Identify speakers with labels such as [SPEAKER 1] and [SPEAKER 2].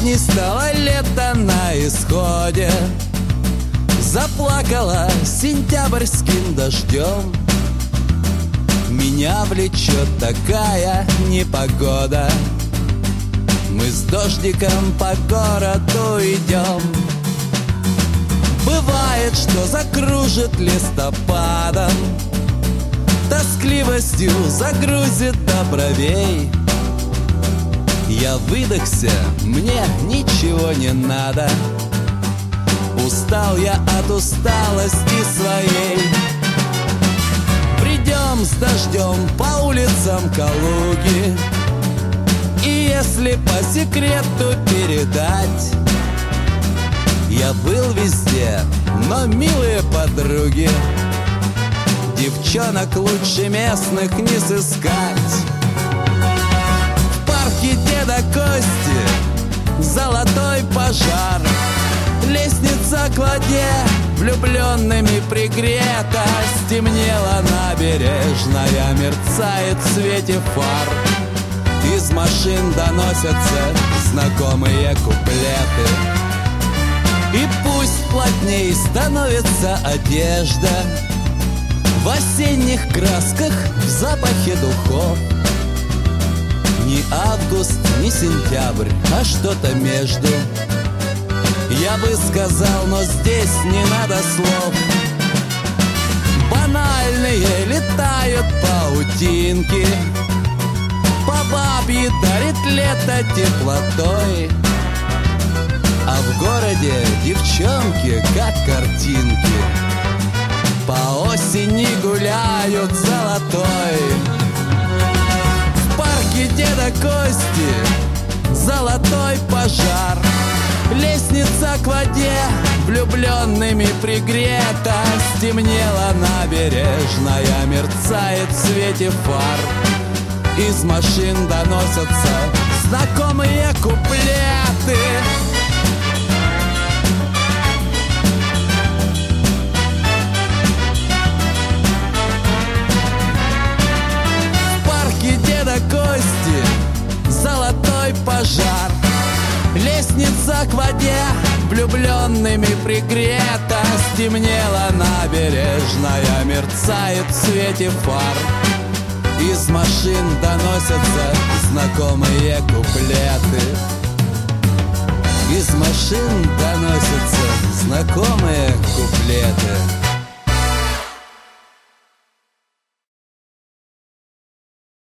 [SPEAKER 1] Последней стало лето на исходе. Заплакала сентябрьским дождем. Меня влечет такая непогода. Мы с дождиком по городу идем. Бывает, что закружит листопадом, тоскливостью загрузит до бровей. Я выдохся, мне ничего не надо. Устал я от усталости своей. Придем с дождем по улицам Калуги, и если по секрету передать, я был везде, но, милые подруги, девчонок лучше местных не сыскать. В парке Деда Кости золотой пожар, лестница к воде влюбленными пригрета. Стемнела набережная, мерцает в свете фар. Из машин доносятся знакомые куплеты. И пусть плотней становится одежда, в осенних красках, в запахе духов. Не август, не сентябрь, а что-то между. Я бы сказал, но здесь не надо слов. Банальные летают паутинки, по бабье дарит лето теплотой. А в городе девчонки, как картинки, по осени гуляют золотой. В парке Деда Кости золотой пожар, лестница к воде влюбленными пригрета. Стемнела набережная, мерцает в свете фар. Из машин доносятся знакомые куплеты. В парке Деда Кости золотой пожар, лестница к воде влюбленными пригрета. Стемнела набережная, мерцает в свете фар. Из машин доносятся знакомые куплеты. Из машин доносятся знакомые куплеты.